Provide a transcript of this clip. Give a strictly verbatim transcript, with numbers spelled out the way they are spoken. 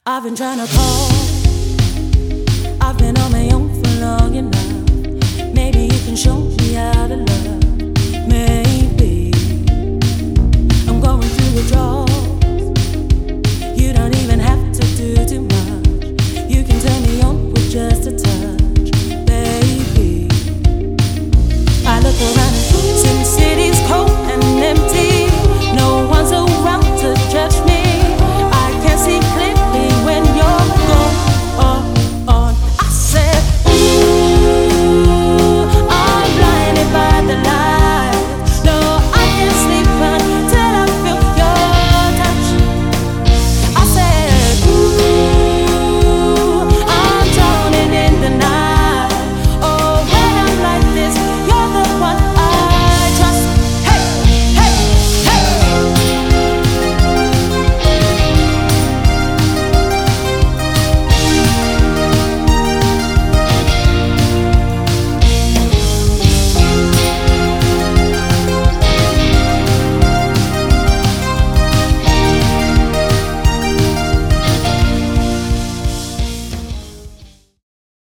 I've been trying to call. I've been on my own for long enough. Maybe you can show me how to love.